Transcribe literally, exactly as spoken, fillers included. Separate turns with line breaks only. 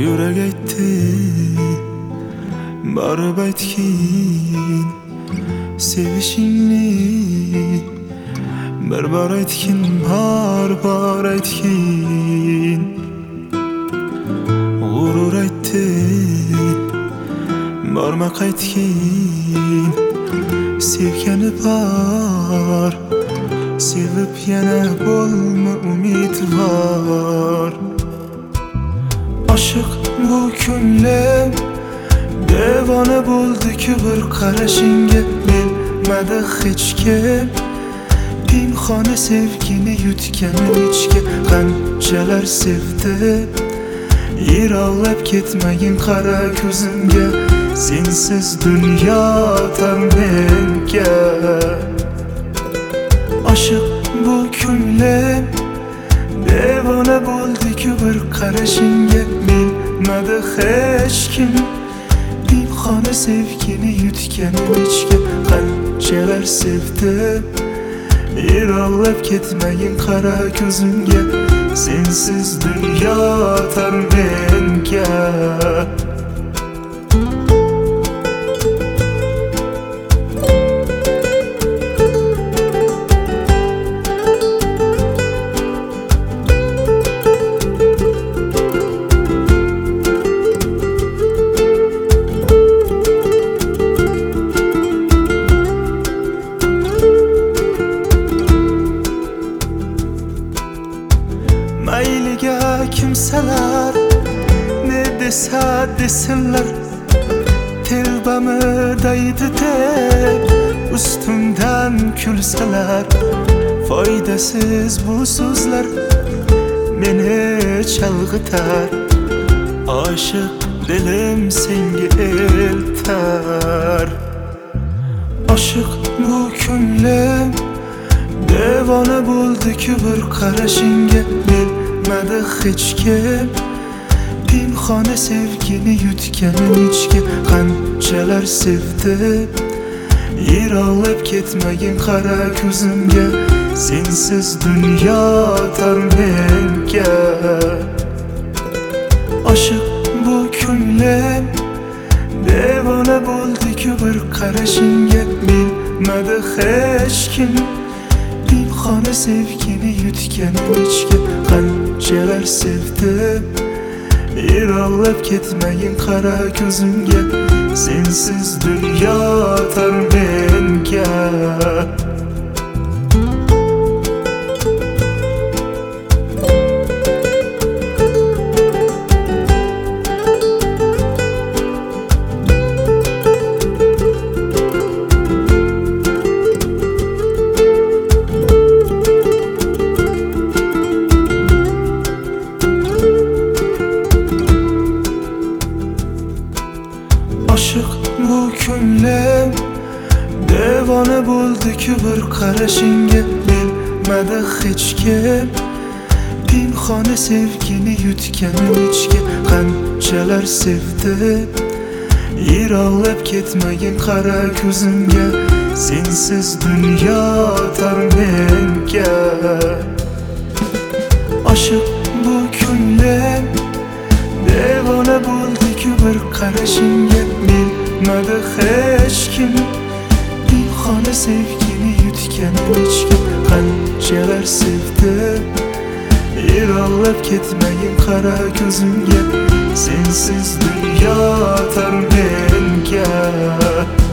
Yürek aytdi barib aytgin sevishingni, bir bor aytgin, har bor aytgin. G'urur aytdi borma qaytgin, sevgani bor, sevib yana bo'lma umidvor. Aşık bu ko'nglim devona bo'ldi-ku bir qarashingga, bilmadi hech kim pinhona sevgini yutganim ichga. Qanchalar sevdi, yiroqlab ketmagin qara ko'zimga, sensiz dunyo tar menga. Aşık bu ko'nglim devona bo'ldi-ku bir qarashingga, bilmadi hech kim pinhona sevgini yutganim ichga. Qanchalar sevdim, yiroqlab ketmagin qara ko'zimga, sensiz dunyo tar menga. Mayliga kimsalar ne desa desinlar, telbamı daydi deb ustimdan kulsalar, foydasiz bu so'zlar meni chalg'itar. Aşık dilim senga eltar. Aşık bu ko'nglim devona bo'ldi-ku bir qarashingga, bilmadi hech kim pinhona sevgini yutganim ichga. Qanchalar sevdi, yiroqlab ketmagin qara ko'zimga, sensiz dunyo tar menga. Aşık bu ko'nglim devona bo'ldi-ku bir qarashingga, bilmadi hech kim pinhona sevgini yutganim ichga. Qanchalar sevdim, yiroqlab ketmagin qara ko'zimga, sensiz dunyo tar menga. Aşık bu ko'nglim devona bo'ldi-ku bir qarashingga, bilmadi hech kim pinhona sevgini yutganim ichga. Qanchalar sevdi, yiroqlab ketmagin qara ko'zimga, sensiz dunyo tar menga. Aşık bu ko'nglim devona bo'ldi-ku bir qarashingga, bilmadi hech kim pinhona sevgini yutganim ichga. Qanchalar sevdim, yiroqlab ketmagin qara ko'zimga, sensiz dunyo tar menga.